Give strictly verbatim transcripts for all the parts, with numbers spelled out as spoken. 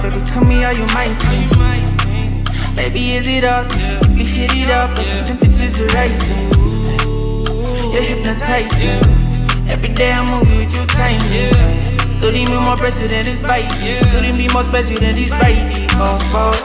baby, tell me how you might think. Baby, is it us? Cause if you hit it up, but the temperatures are rising. You're hypnotizing. Every day I'm moving with you timing. Couldn't be more pressure than this fight. Couldn't be more special than this fight. Oh, for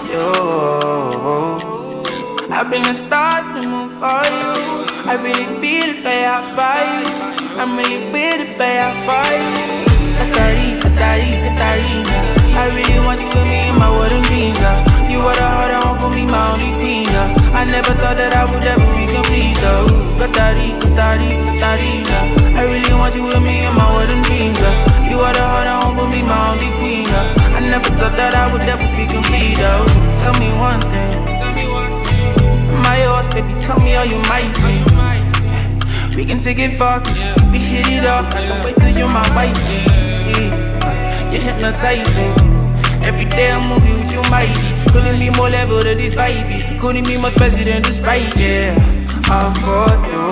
you. I've been the stars to move for you. I really feel the way I buy you. I'm really with the way I buy you. Katari, Katari, Katarina. I really want you with me in my wedding dreams. You are the heart I want for me, my only queen. I never thought that I would ever be complete. Katari, Katari, Katarina. I really want you with me in my wedding dreams. You are the heart I want for me, my only queen. I never thought that I would ever be complete. Tell me one thing. My horse, baby, tell me how you might see. We can take it far, cause we hit it up. I can't wait till you're my wife. Yeah. You're hypnotizing. Every day I'm moving with you, mighty. Couldn't be more level than this vibe. Couldn't be more special than this fight, yeah. I'm for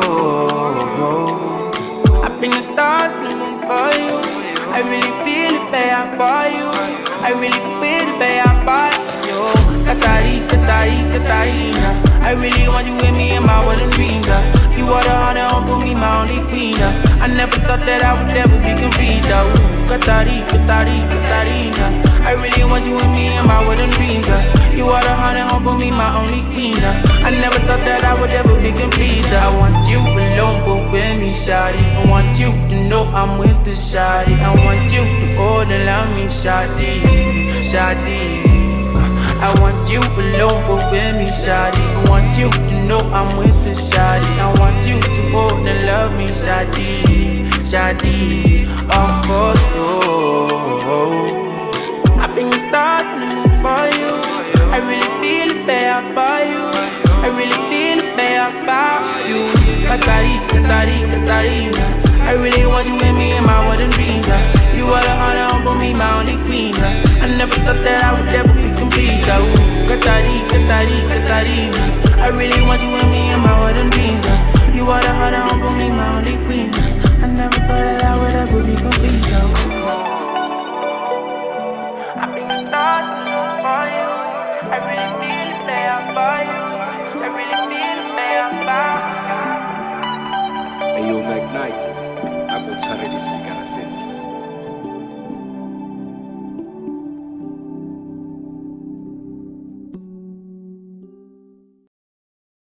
you. I've been the stars looking for you. I really feel it, babe, I buy you. I really feel it, babe, I buy you. Katari, Katari, Katarina. I really want you with me in my wedding dreams. You are the heart that won't put me, my only queen. I never thought that I would ever be complete. Katari, Katari, Katarina. I really want you with me in my wedding dreams. You are the heart that won't put me, my only queen. I never thought that I would ever be complete. I want you alone, but with me, shawty. I want you to know I'm with the shawty. I want you to hold and love me, shawty, shawty. I want you alone, but with me, shawty. I want you to know I'm with the shawty. I want you to hold and love me, shawty, shawty. I'm for you. I've been the stars in the moon for you. I really feel it, babe, I buy you. I really feel it, babe, I buy you. Katari, Katari, Katarina. I really want you with me in my wedding dreams. You are the heart that for me, my only queen. I never thought that I would ever be complete. Katari, Katari, Katarina. I really want you with me in my wedding dreams. You are the heart that for me, my only queen. I never thought that I would ever be complete. I've been the star for you. I really feel it, babe, I buy you. I really feel it, babe, I buy you. Hey, yo, Mac